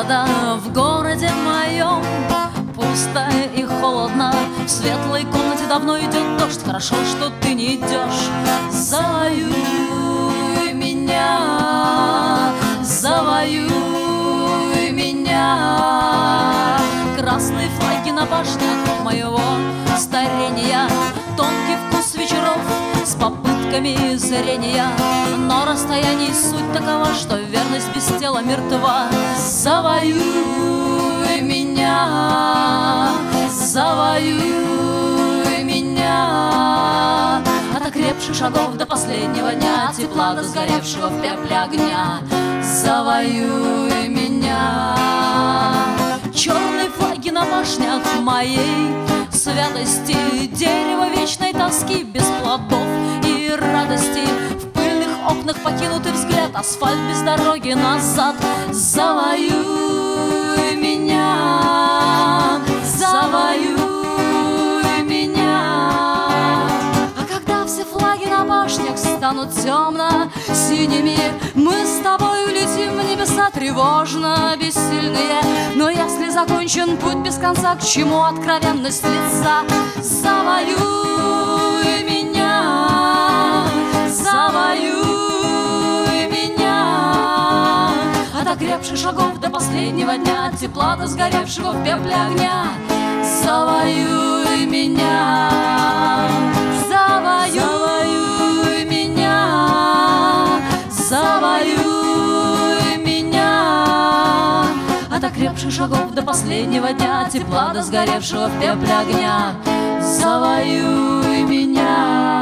холода в городе моем. Пусто и холодно, в светлой комнате давно идет дождь. Хорошо, что ты не идешь. Завоюй меня, завоюй меня. Красные флаги на башнях моего старения, тонкий вкус вечеров с попытками зрения. Но расстояние суть такова, что верность без тела мертва. Завоюй меня, завоюй меня. От окрепших шагов до последнего дня, тепла до сгоревшего в пепле огня. Завоюй меня. Черные флаги на башнях моей святости, дерево вечной тоски без плодов и радости. В пыльных окнах покинутый взгляд, асфальт без дороги назад. Завоюй меня, завоюй меня. А когда все флаги на башнях станут темно-синими, мы с тобой улетим в небеса тревожно бессильные. Но если закончен путь без конца, к чему откровенность лица? Завоюй меня, завоюй меня. От окрепших шагов до последнего дня, тепла до сгоревшего в пепле огня. Завоюй меня, завоюй меня, завоюй меня. От окрепших шагов до последнего дня, тепла до сгоревшего в пепле огня. Завоюй меня.